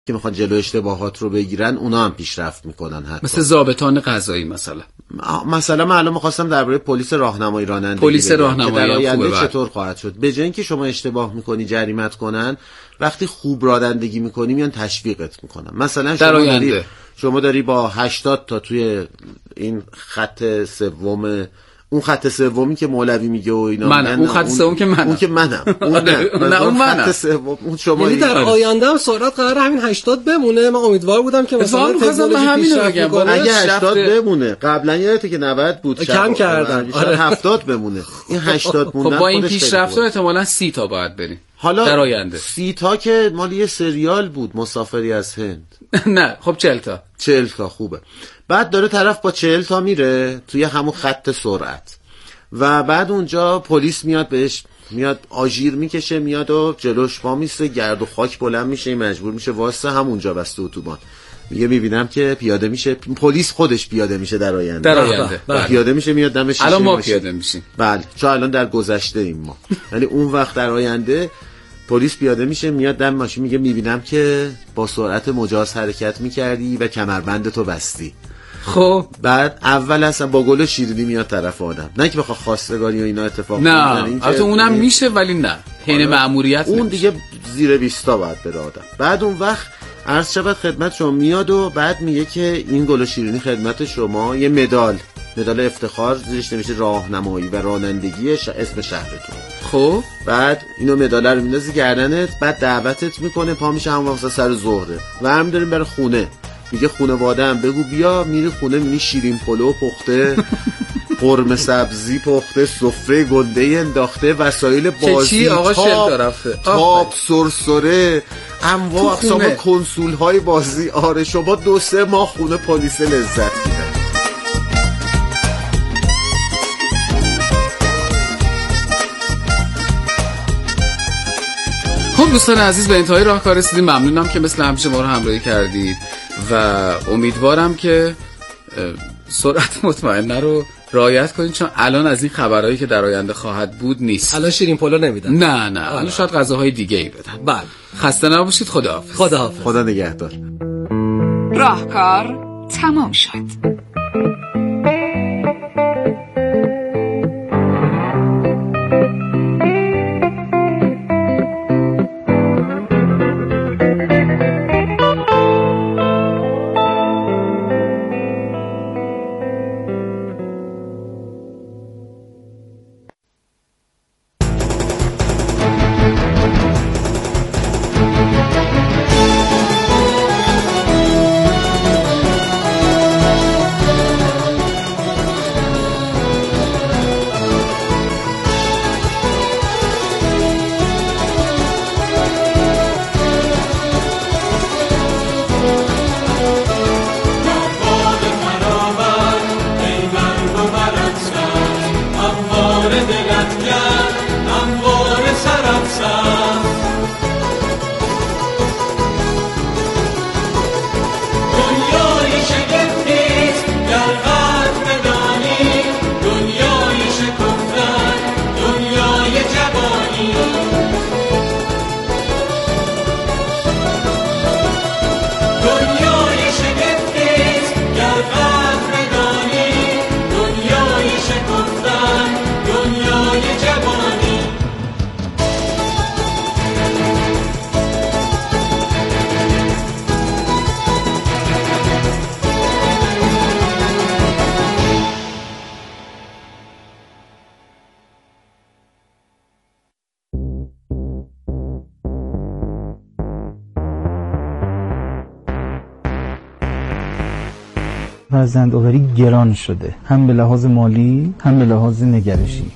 که میخوان جلو اشتباهات رو بگیرن اونا هم پیشرفت میکنن. حتی مثل ضابطان قضایی مثلا من الان میخواستم درباره پلیس راهنمایی رانندگی پلیس راهنمایی در آینده چطور خواهد شد. به جای اینکه شما اشتباه میکنی جریمت کنن، وقتی خوب رانندگی میکنی میان تشویقت میکنن. مثلا شما داری با 80 تا توی این خط سوم، اون خط سومی که مولوی میگه و اینا، اون خط سوم که منم، اون که منم، اون منم. خط سوم اون شما. یعنی در آینده هم سرعت قرار همین 80 بمونه. من امیدوار بودم که مثلا تکنولوژی پیشرفت کنه. اگه 80 بمونه، قبلا یادته که 90 بود، کم کردن، 70 بمونه. این 80 موندن. خب با این پیشرفت احتمالاً 30 تا باید بریم حالا در آینده. 30 تا که مال یه سریال بود، مسافری از هند. نه خب 40 تا خوبه. بعد داره طرف با 40 تا میره توی همون خط سرعت و بعد اونجا پلیس میاد بهش، میاد آژیر میکشه، میاد و جلوش پا میسته، گرد و خاک بلند میشه، مجبور میشه واسه همونجا بسته اتوبان. میگه میبینم که پیاده میشه، پلیس خودش پیاده میشه در آینده. پیاده میشه میاد دم شیشه. الان ما پیاده میشیم. بله، چون الان در گذشته ایم ما. یعنی اون وقت در آینده پلیس پیاده میشه میاد دم ماشین، میگه میبینم که با سرعت مجاز حرکت میکردی و کمربندتو بستی. خب بعد اول اصلا با گل شیرینی میاد طرف آدم، نه که بخواد خواستگاری و اینا اتفاق بیفته. نه البته اونم میشه ولی نه حین مأموریت اون دیگه زیر 20 تا باید بره آدم. بعد اون وقت عرض شود خدمت شما میاد و بعد میگه که این گل شیرینی خدمت شما، یه مدال افتخار زیرش نمیشه راهنمایی و رانندگی اسم شهرتون. خب بعد اینو مدال رو میندازی گردنت، بعد دعوتت میکنه، پا میشه همون وقت سر ظهره و هم داریم برای خونه. میگه خانواده هم بگو بیا، میری خونه میبینی شیرین پلو پخته، قرمه سبزی پخته، سفره گنده انداخته، وسایل بازی، تاب، سرسره، انواع اقسام کنسول های بازی. آره شما 2-3 ماه خونه پلیس لذت میبرید. خب دوستان عزیز، به انتهای راهکار رسیدیم. ممنونم که مثل همیشه ما رو همراهی کردید و امیدوارم که سرعت مطمئنه رو رعایت کنید، چون الان از این خبرهایی که در آینده خواهد بود نیست. الان شیرین پلو نمیدن. نه الان شاید غذاهای دیگه ای بدن. بله. خسته نباشید. خداحافظ. خدا نگهدار. راهکار تمام شد. فرزندآوری گران شده، هم به لحاظ مالی هم به لحاظ نگرشی.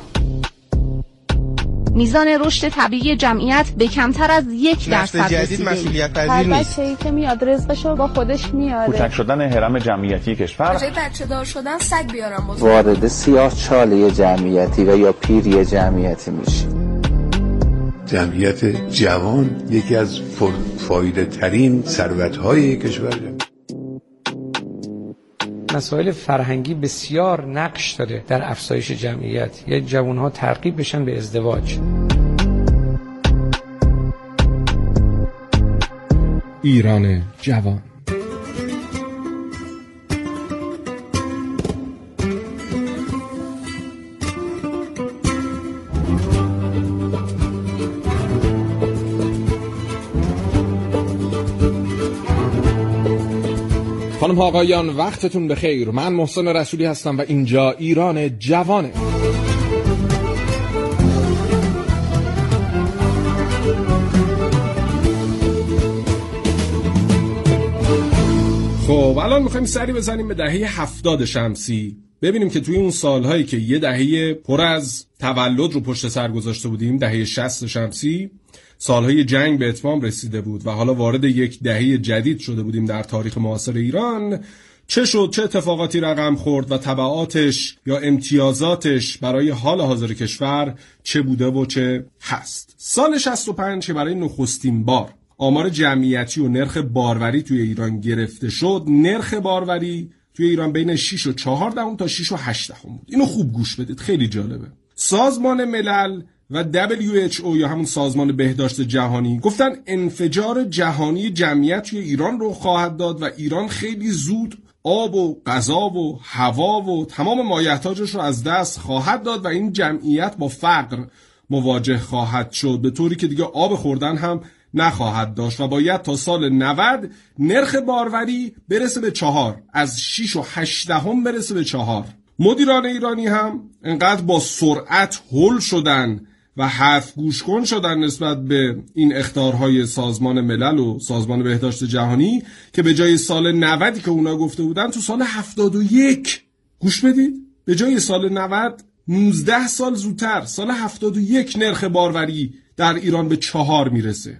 میزان رشد طبیعی جمعیت به کمتر از 1% جدید مسئولیت پذیر نیست. هر بچه‌ای که میاد رزقشو با خودش میاره. کوچک شدن هرم جمعیتی کشور، جای بچه دار شدن سگ بیارم بزرگ. وارد سیاه‌چاله جمعیتی و یا پیری جمعیتی میشه. جمعیت جوان یکی از پرفایده ترین ثروت‌های کشور. مسائل فرهنگی بسیار نقش داره در افزایش جمعیت. یا جوانها ترغیب بشن به ازدواج. ایران جوان. خانم ها آقایان وقتتون بخیر. من محسن رسولی هستم و اینجا ایران جوانه. خب الان میخوایم سری بزنیم به دهه 70 شمسی، ببینیم که توی اون سالهایی که یه دهه پر از تولد رو پشت سر گذاشته بودیم، دهه 60 شمسی، سالهای جنگ به اتمام رسیده بود و حالا وارد یک دهه جدید شده بودیم در تاریخ معاصر ایران، چه شد، چه اتفاقاتی رقم خورد و تبعاتش یا امتیازاتش برای حال حاضر کشور چه بوده و چه هست. سال 65 که برای نخستین بار آمار جمعیتی و نرخ باروری توی ایران گرفته شد، نرخ باروری توی ایران بین 6 و 4 دهم تا 6 و 8 دهم بود. اینو خوب گوش بدید، خیلی جالبه. سازمان ملل و WHO یا همون سازمان بهداشت جهانی گفتن انفجار جهانی جمعیت توی ایران رو خواهد داد و ایران خیلی زود آب و غذا و هوا و تمام مایحتاجش رو از دست خواهد داد و این جمعیت با فقر مواجه خواهد شد، به طوری که دیگه آب خوردن هم نخواهد داشت و باید تا سال 90 نرخ باروری برسه به 4، از 6 و 8 دهم برسه به 4. مدیران ایرانی هم انقدر با سرعت هول شدن و حرف گوش کن شدن نسبت به این اخطارهای سازمان ملل و سازمان بهداشت جهانی که به جای سال 90 که اونا گفته بودن تو سال 71، گوش بدید، به جای سال 90 19 سال زودتر سال 71 نرخ باروری در ایران به 4 میرسه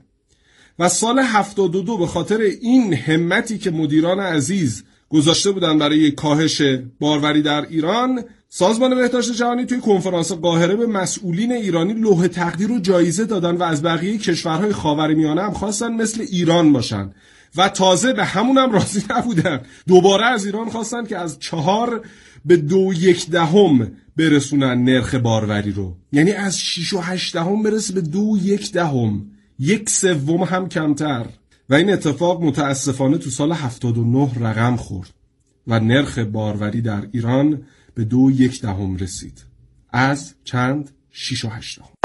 و سال 72 به خاطر این همتی که مدیران عزیز گذاشته بودن برای کاهش باروری در ایران، سازمان بهداشت جهانی توی کنفرانس قاهره به مسئولین ایرانی لوح تقدیر و جایزه دادن و از بقیه کشورهای خاورمیانه هم خواستن مثل ایران باشن و تازه به همون هم راضی نبودن، دوباره از ایران خواستن که از 4 به 2.1 دهم برسونن نرخ باروری رو، یعنی از 6 و 8 دهم برسه به 2.1 دهم، 1/3 هم کمتر. و این اتفاق متاسفانه تو سال 79 رقم خورد و نرخ باروری در ایران به 2.1 دهم رسید، از چند؟ 6 و 8 دهم.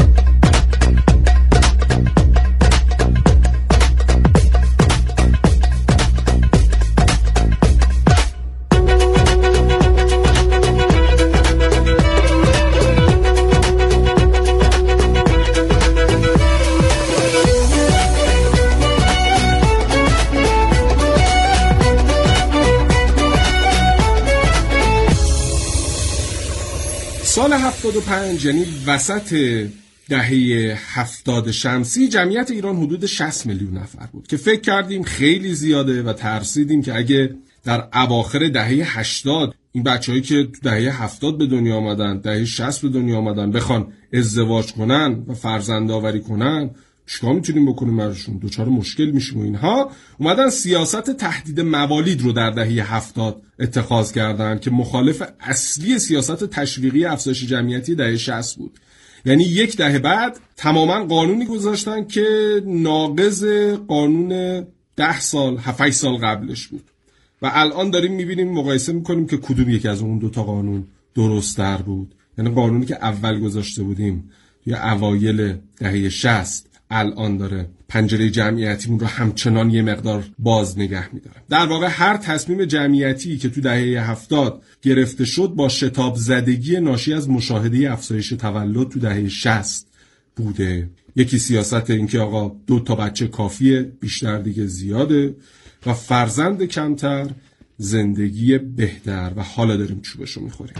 سال 75 یعنی وسط دهه 70 شمسی جمعیت ایران حدود 60 میلیون نفر بود که فکر کردیم خیلی زیاده و ترسیدیم که اگه در اواخر دهه 80 این بچه‌هایی که تو دهه 70 به دنیا آمدن، دهه 60 به دنیا آمدن بخوان ازدواج کنن و فرزند آوری کنن، چیکار میتونیم بکنیم براشون؟ دوچار مشکل میشیم و اینها. اومدن سیاست تهدید موالید رو در دهه 70 اتخاذ کردن که مخالف اصلی سیاست تشویقی افزایش جمعیتی دهه 60 بود. یعنی یک دهه بعد تماما قانونی گذاشتن که ناقض قانون 10 سال 7 سال قبلش بود و الان داریم میبینیم مقایسه میکنیم که کدوم یکی از اون دوتا قانون درست‌تر بود. یعنی قانونی که اول گذاشته بودیم یا اوایل دهه 60 الان داره پنجره جمعیتیمون رو همچنان یه مقدار باز نگه میداره. در واقع هر تصمیم جمعیتی که تو دهه 70 گرفته شد با شتاب زدگی ناشی از مشاهده افزایش تولد تو دهه 60 بوده. یکی سیاست این که آقا 2 تا بچه کافیه، بیشتر دیگه زیاده و فرزند کمتر زندگی بهتر و حالا داریم چوبشو میخوریم.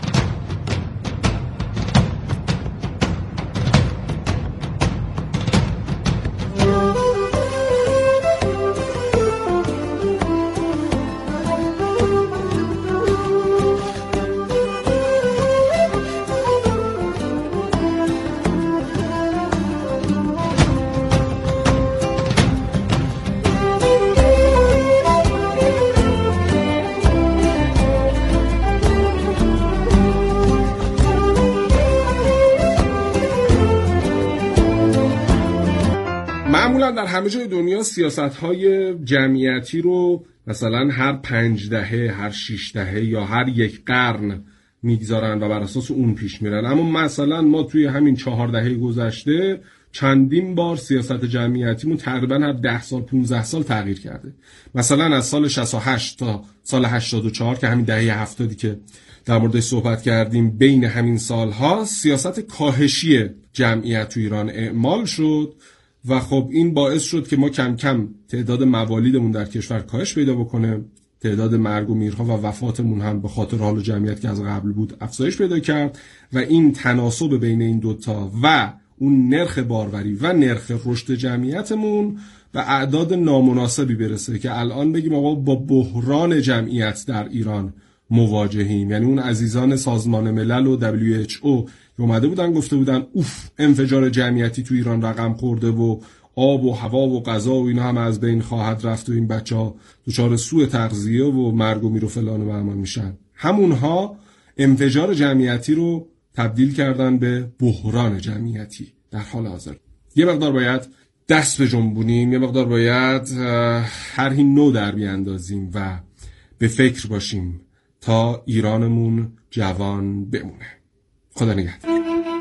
در همه جای دنیا سیاست‌های جمعیتی رو مثلا هر 5 دهه، هر 6 دهه یا هر 1 قرن میگذارن و بر اساس اون پیش میرن. اما مثلا ما توی همین 4 دهه گذشته چندین بار سیاست جمعیتیمون تقریبا هر 10 سال 15 سال تغییر کرده. مثلا از سال 68 تا سال 84 که همین دهه 70 که در موردش صحبت کردیم، بین همین سالها سیاست کاهشی جمعیت تو ایران اعمال شد و خب این باعث شد که ما کم کم تعداد موالیدمون در کشور کاهش پیدا بکنه، تعداد مرگ و میرها و وفاتمون هم به خاطر حال جمعیت که از قبل بود افزایش پیدا کرد و این تناسب بین این دوتا و اون نرخ باروری و نرخ رشد جمعیتمون و اعداد نامناسبی برسه که الان بگیم آقا با بحران جمعیت در ایران مواجهیم. یعنی اون عزیزان سازمان ملل و WHO اومده بودن گفته بودن اوف انفجار جمعیتی تو ایران رقم خورده و آب و هوا و غذا و اینا هم از بین خواهد رفت و این بچه‌ها دچار سوء تغذیه و مرگ و میر و فلان و بهمان میشن. همونها انفجار جمعیتی رو تبدیل کردن به بحران جمعیتی در حال حاضر. یه مقدار باید دست بجنبونیم، یه مقدار باید طرحی نو در بیاندازیم و به فکر باشیم تا ایرانمون جوان بمونه. خدا نگهدار.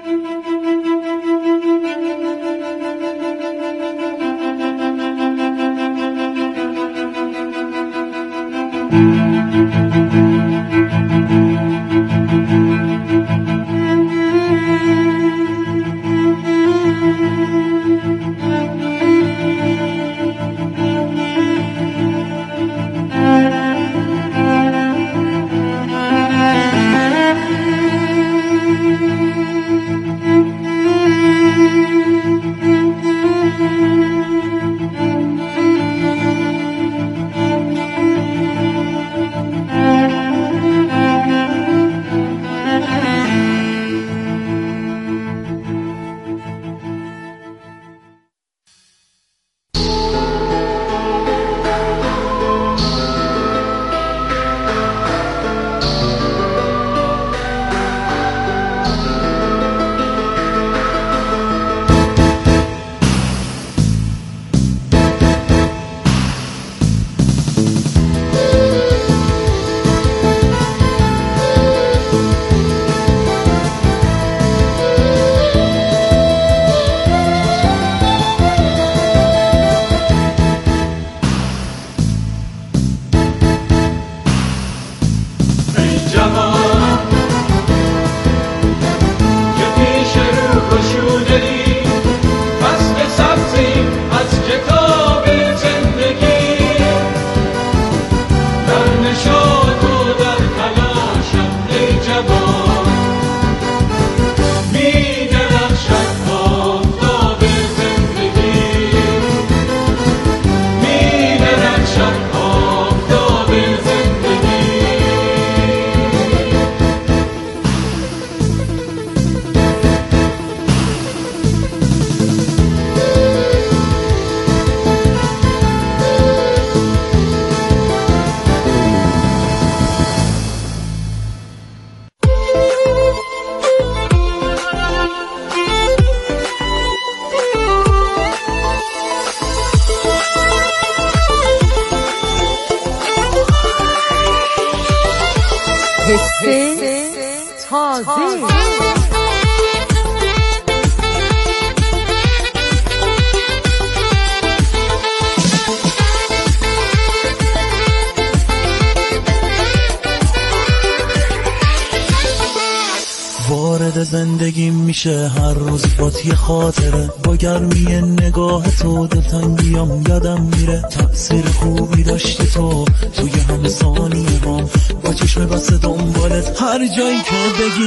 وارد زندگی میشه هر روز با یه خاطره، با گرمی نگاه تو دلتنگیام یادم میره. تأثیر خوبی داشتی تو توی همه ثانیه هم، با چشم بسته دنبالت هر جایی که بگی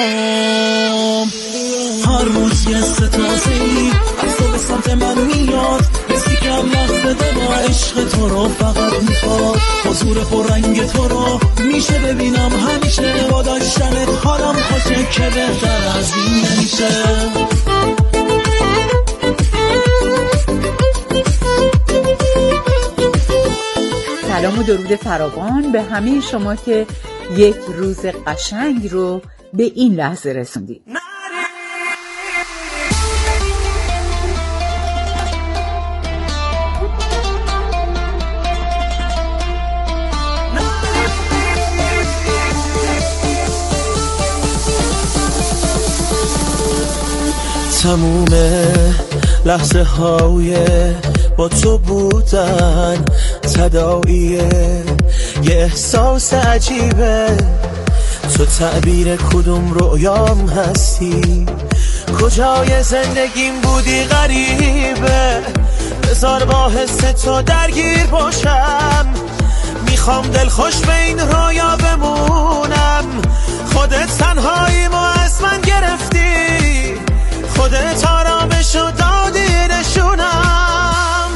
میام. هر روز یه ستازه‌ای از تو به سمت من میاد، حسی که هم لحظه با عشق تو رو فقط میخواد. حضور پررنگ تو رو میشه ببینم همیشه، با داشتنت حالم خوشه که بهتر از این نمیشه. سلام و درود فراوان به همه شما که یک روز قشنگ رو به این لحظه رسوندید. تموم لحظه های با تو بودن تداعیه، یه احساس عجیبه. تو تعبیر کدوم رویام هستی، کجای زندگیم بودی غریبه. بذار با حس تو درگیر باشم، میخوام دلخوش به این رویا بمونم. خودت تنهاییمو از من گرفتی، خودت آرامشو دادی نشونم.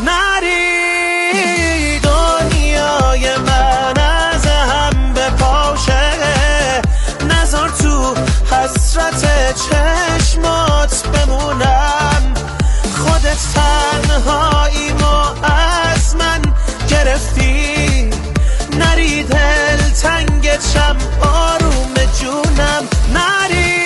نری دنیای من از هم بپاشه، نذار تو حسرت چشمات بمونم. خودت تنهاییمو از من گرفتی، نری دل تنگت شم آروم جونم. نری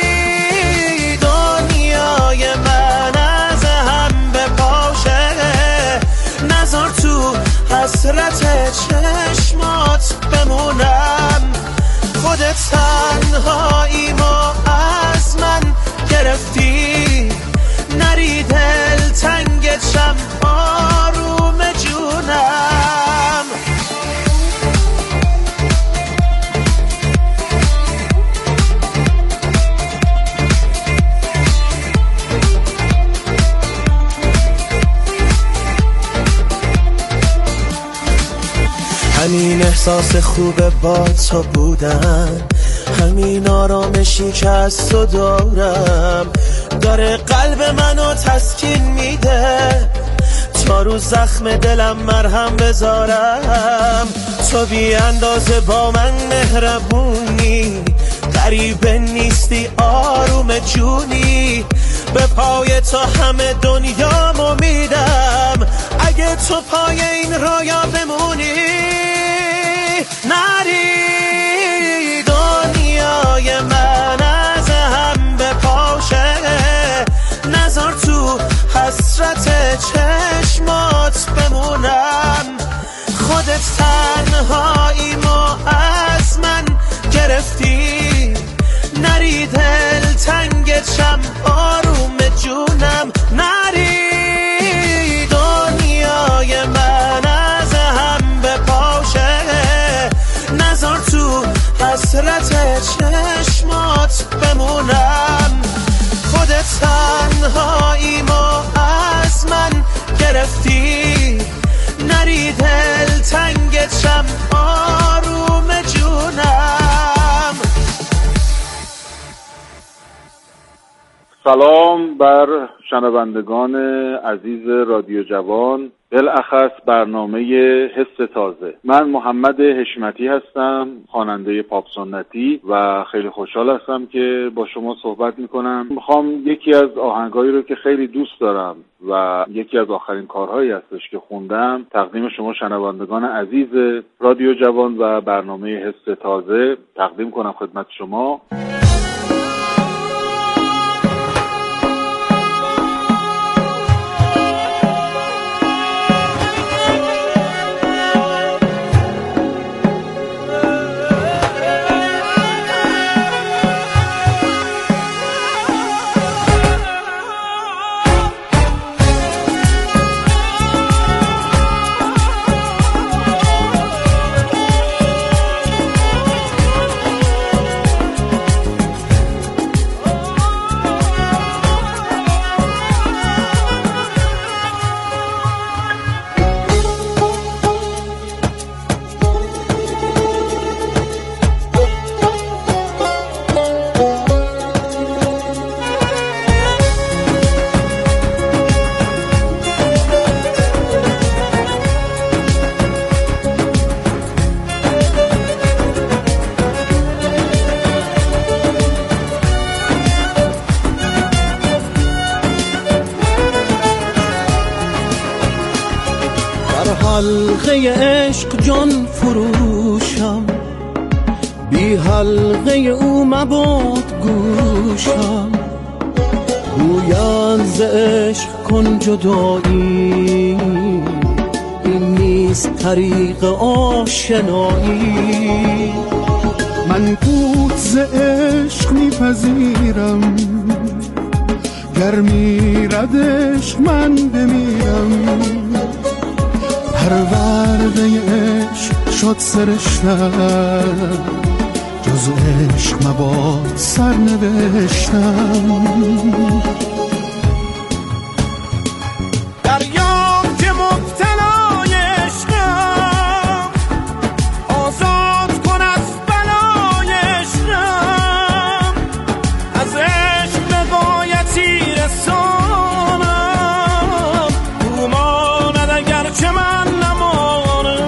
دنیای من از هم بپاشه، نذار تو حسرت چشمات بمونم. خودت تنهاییمو از من گرفتی، نری دل تنگت شم آروم جونم. همین احساس خوبه با تو بودن، همین آرامشی که از تو دارم، داره قلب منو تسکین میده. تا رو زخم دلم مرهم بذارم، تو بی اندازه با من مهربونی. غریبه نیستی آروم جونی، به پای تو همه دنیامو میدم. اگه تو پای این رویا بمونی، نری دنیای من از هم بپاشه، نذار تو حسرت چشمات بمونم. خودت تنهاییمو از من گرفتی، نری دل تنگت شم آروم جونم. نری دنیای من از هم بپاشه، نذار تو حسرت چشمات بمونم. خودت تنهاییمو از من گرفتی، نری دل تنگت شم آروم جونم. سلام بر شنوندگان عزیز رادیو جوان، بالاخص برنامه حس تازه. من محمد حشمتی هستم، خواننده پاپ سنتی و خیلی خوشحال هستم که با شما صحبت میکنم. میخوام یکی از آهنگایی رو که خیلی دوست دارم و یکی از آخرین کارهایی هستش که خوندم تقدیم شما شنوندگان عزیز رادیو جوان و برنامه حس تازه تقدیم کنم خدمت شما. حلقه عشق جان فروشم، بی حلقه او مباد گوشم. گویند ز عشق کن جدایی، این نیست طریق آشنایی. من قوت ز عشق میپذیرم، گر میردش من بمیرم، پرورده عشق شد سرشتم، جز عشق مباد سر نوشتم. دریام که مبتلای عشقم، آزاد کن از بلای عشقم، از عشق به غایتی رسانم، او ماند اگر چه من نمانم.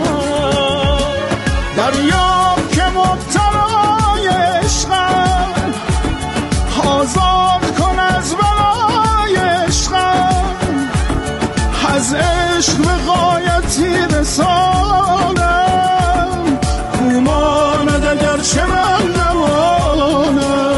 دریام که مبتلای عشقم، آزاد کن از بلای عشقم، از عشق به غایتی رسانم، او ماند اگر چه من نمانم.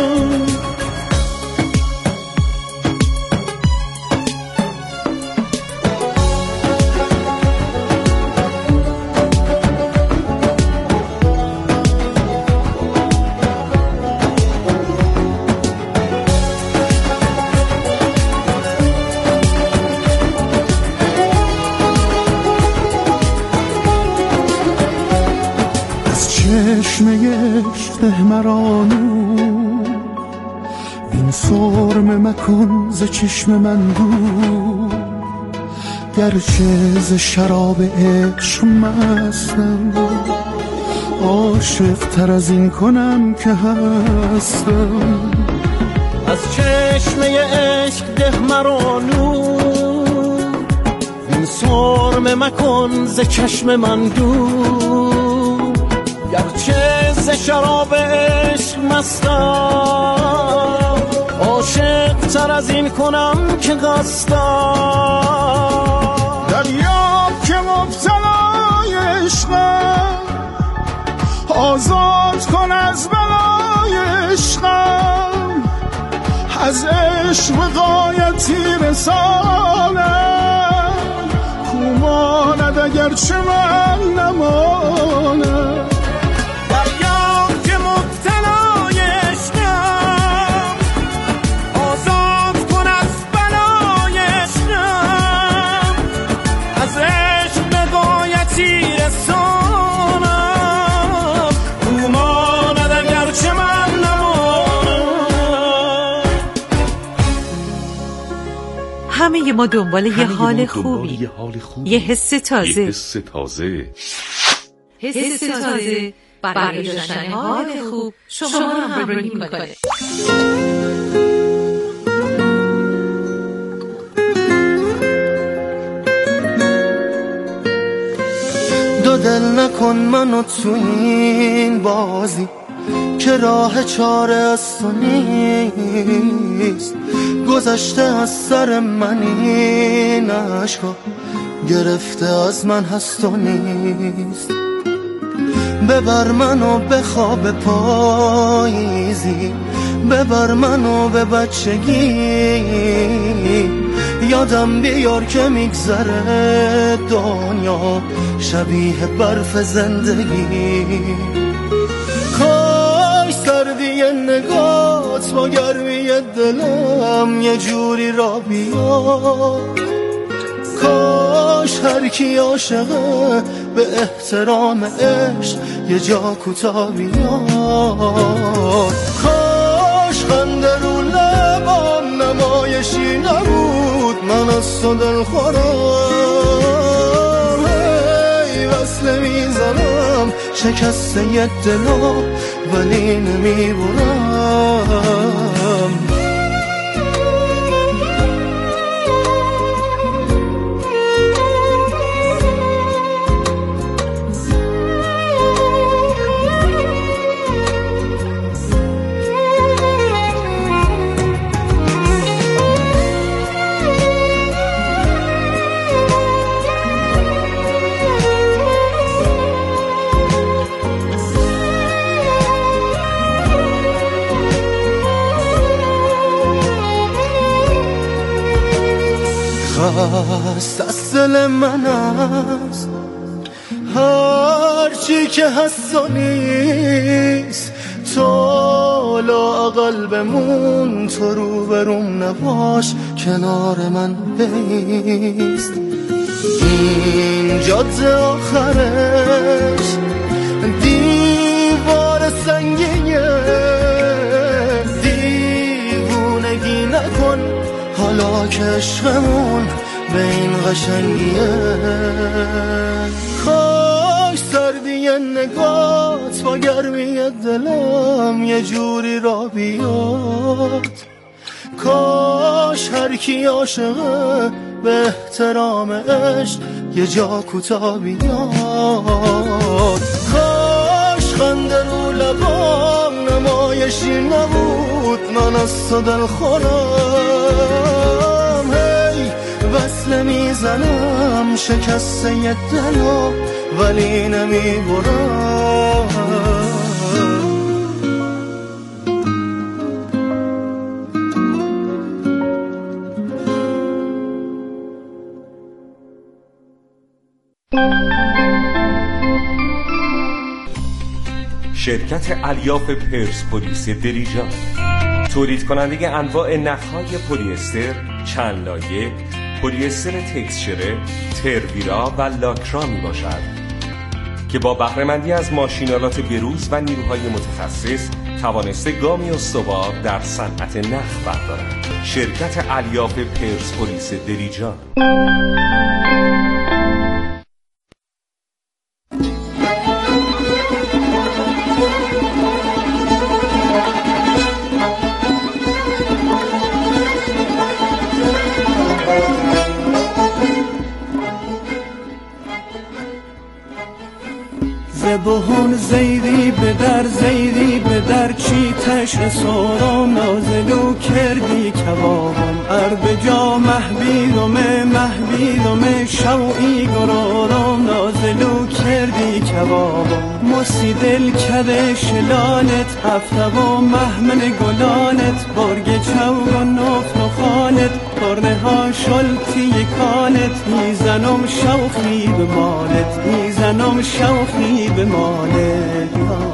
چشم عشق ده مرا نور، این سرمه مکن ز چشم من دور، گرچه ز شراب عشق مستم، عاشق تر از این کنم که هستم. از چشم عشق ده مرا نور، این سرمه مکن ز چشم من دور، گرچه ز شراب عشق مستم، عاشق تر از این کنم که قصدم. دریاب که مبتلای عشقم، آزاد کن از بلای عشقم، از عشق به غایتی رسانم، کو ماند اگر چه من نمانم. همه ما دنبال یه حال خوبی، یه حس تازه، حس تازه برای داشتن حال خوب شما رو همراهی میکنه. دو دل نکن منو تو این بازی، که راه چاره از تو نیست، گذشته از سر من این عشقا، گرفته از من هست و نیست. ببر منو به خواب پاییزی، ببر منو به بچگی، یادم بیار که میگذره دنیا شبیه برف زندگی. کاش سردی نگات با گرمی دلم یه جوری را بیاد، کاش هر کی عاشقه به احترام عشق یه جا کوتاه بیاد، کاش خنده رو لبام نمایشی نبود، من از تو دل خورم، هی وصله میزنم شکسته یه دلو ولی نمیبرم. خواست از دل من است هرچی که هست و نیست، تو حالا اقل بمون، تو روبروم نباش، کنار من بیست. این جاده آخرش دیوار سنگیه، دیوونگی نکن حالا که عشقمون به این قشنگیه. کاش سردی نگات با گرمی دلم یه جوری را بیاد، کاش هر کی عاشقه به احترام عشق یه جا کوتاه بیاد، کاش خنده رو لبام نمایشی نبود، من از تو دل خورم. هی وصله میزنم شکسته یه دلو ولی نمیبرم. شرکت الیاف پرسپولیس دریجان تولید کننده انواع نخهای پلی استر، چند لایه، پلی استر تکسچره، ترویرا و لاکرا می باشد که با بهره‌مندی از ماشینالات بروز و نیروهای متخصص توانسته گامی استوار در صنعت نخ بردارد. شرکت الیاف پرسپولیس دریجان. بهون زیدی به در زیدی به در چی تشن سورم نازلو کردی کبابم عرب جا محبیدم شوقی گرارم نازلو کردی کبابم مسی دل کده شلالت هفته و محمن گلالت برگ چوگ و نفت و خالت قرنه ها شلتی کالت میزنم شوخی به مالت میزنم شوخی به مالت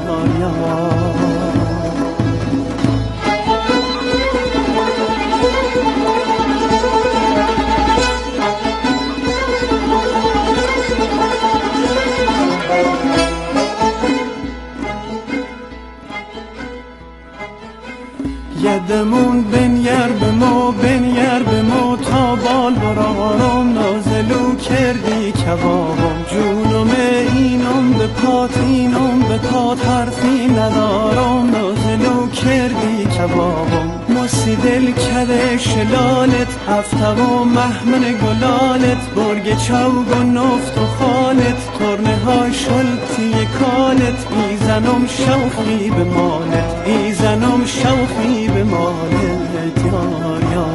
یدمون بنیر به ما تا بال برارم نازلو کردی کبابم جونم اینم به پات حرفی ندارم نازلو کردی کبابم مسی دل کده شلالت هفته و محمن گلالت برگ چوگ و نفت و خالت قرنه ها شلتی کالت میزنم شوخی به مالت میزنم شوخی به مالت یا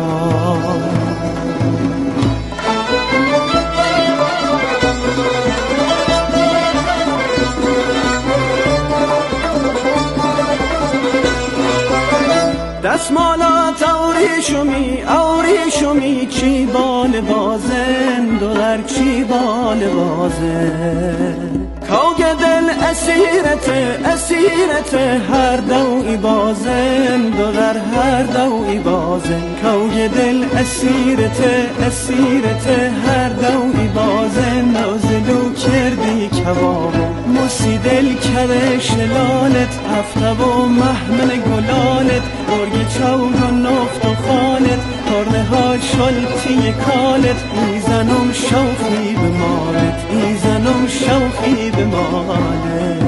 دستمالات اوری شمی چی بال بازن دلار چی بال بازن کوگ دل اسیرت هر دوی بازن دلار هر دوی بازن کوگ دل اسیرت هر دوی بازن نازلو کردی کباب مسی دل کده شلالت هفته و محمن گلالت برگ چوگ و نفت و خالت قرنه ها شلتی کالت میزنم شوخی به مالت میزنم شوخی به مالت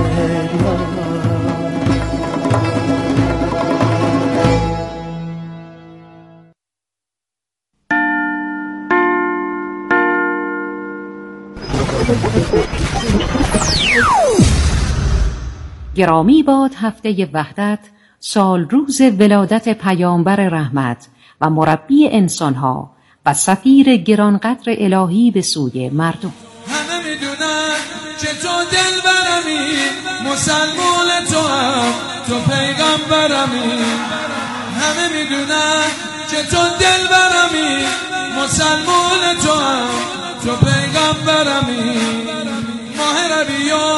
گرامی باد هفته وحدت، سال روز ولادت پیامبر رحمت و مربی انسانها و سفیر گرانقدر الهی به سوی مردم. همه میدونن که تو دلبرمی، مسلمان تو هم تو پیغمبرمی. همه میدونن که تو دلبرمی، مسلمان تو هم تو پیغمبرمی. ماه ربیع